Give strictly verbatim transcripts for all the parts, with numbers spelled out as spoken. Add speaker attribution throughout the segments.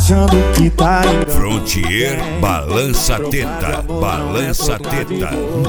Speaker 1: achando que tá indo.
Speaker 2: Frontier, balança teta, balança teta.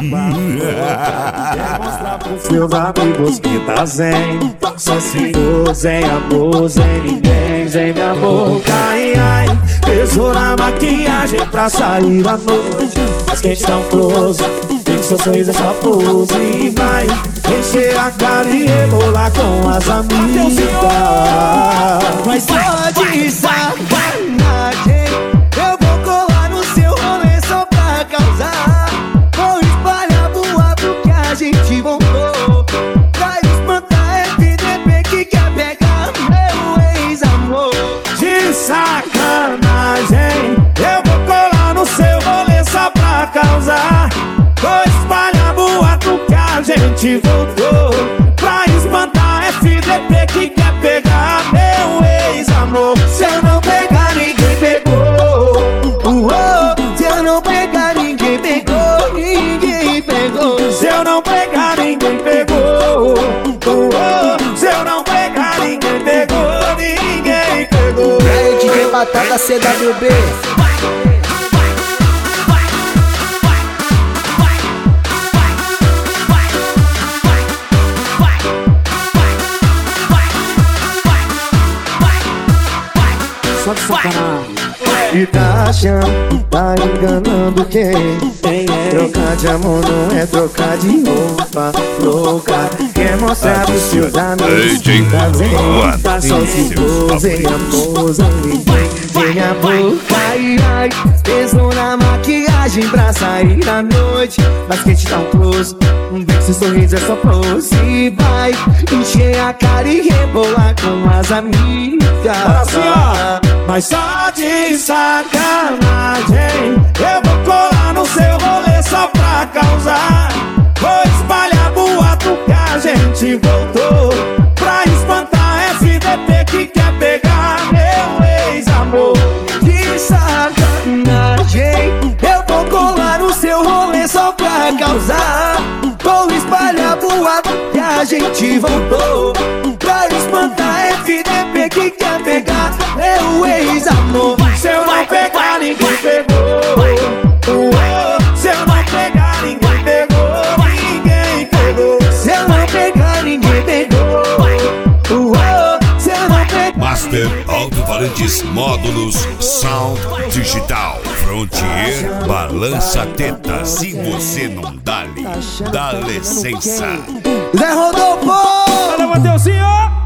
Speaker 1: Quer mostrar pros seus amigos que tá zen. Só se for sem amor, sem ninguém, sem minha boca. Ai, ai, pesou na maquiagem pra sair à noite. Mas quente tão close, tem que seu sorriso é só pose. E vai encher a cara e rebolar com as amigas.
Speaker 3: Mas só de sacanagem eu vou colar no seu rolê só pra causar. Vou espalhar boato que a gente montou pra espantar F D P que quer pegar meu ex-amor.
Speaker 1: De sacanagem eu vou colar no seu rolê só pra causar. Vou espalhar boato que a gente voltou pra espantar F D P que quer pegar meu ex-amor.
Speaker 3: Se eu não pegar, ninguém pegou. Uh -oh. Se eu não pegar, ninguém pegou. Ninguém pegou.
Speaker 1: Se eu não pegar, ninguém pegou. Uh -oh. Se eu não pegar, ninguém pegou. Ninguém pegou.
Speaker 3: Praia de rebatada C W B.
Speaker 1: Só de sacanagem.
Speaker 3: E tá achando, tá enganando quem? Trocar de amor não é trocar de roupa louca. Quer mostrar pros seus amigos que tá vendo. Tá só se for sem amor, sem ninguém, sem a boca. Ai, ai, pesou na maquiagem pra sair à noite. Mas quente tão close, vê que seu sorriso é só pose. E vai encher a cara e rebolar com as amigas.
Speaker 1: Assim, ó. Mas só de sacanagem eu vou colar no seu rolê só pra causar. Vou espalhar boato que a gente voltou pra espantar F D P que quer pegar meu ex-amor.
Speaker 3: De sacanagem eu vou colar no seu rolê só pra causar. Vou espalhar boato que a gente voltou pra espantar F D P que quer pegar meu ex-amor.
Speaker 1: Se eu não pegar, ninguém pegou. Uh -oh. Se eu não pegar, ninguém pegou. Ninguém pegou.
Speaker 3: Se eu não pegar, ninguém pegou. Uh -oh. Se eu não pegar.
Speaker 2: Master Alto-Falantes Módulos Sound Digital. Frontier, balança teta. Se você não dá-lhe, dá licença.
Speaker 3: Zé Rodolfo!
Speaker 1: Valeu, Mateuzinho!